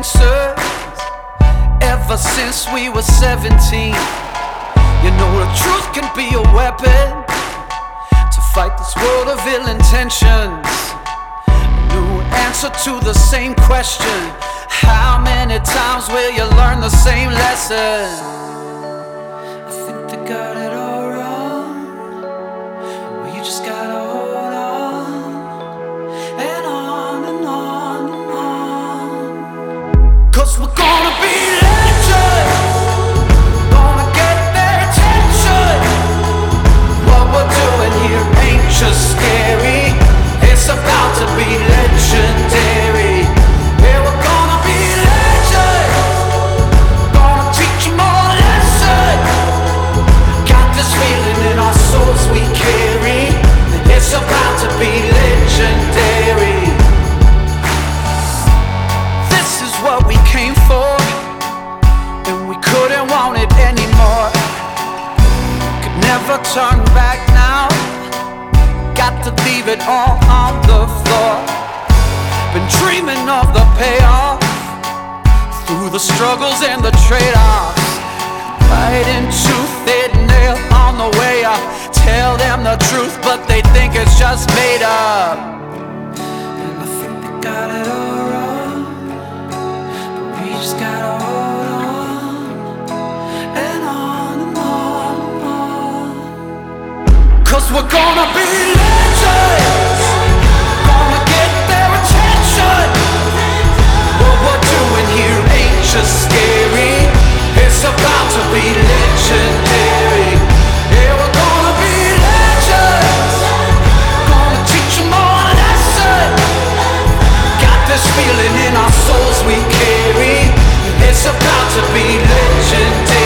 answers ever since we were 17. You know the truth can be a weapon to fight this world of ill intentions. New answer to the same question: how many times will you learn the same lesson? I think they got it all wrong. Well, you just gotta hold on and on and on and on. 'Cause we're gonna be legends, gonna get their attention. What we're doing here ain't just scary, it's about to be legendary. Yeah, we're gonna be legends, gonna teach them all a lesson. Got this feeling in our souls we carry, it's about to be legendary. This is what we came for, and we couldn't want it anymore. Could never turn back now, got to leave it all on the floor. Been dreaming of the payoff, through the struggles and the trade-offs. Fighting tooth and nail on the way up. Tell them the truth, but they think it's just made up. And I think they got it all wrong, but we just gotta hold on and on and on and on. 'Cause we're gonna be legends, gonna get their attention. What we're doing here ain't just scary, it's about to be legendary. Yeah, we're gonna be legends, gonna teach them all a lesson. Got this feeling in our souls we carry, it's about to be legendary.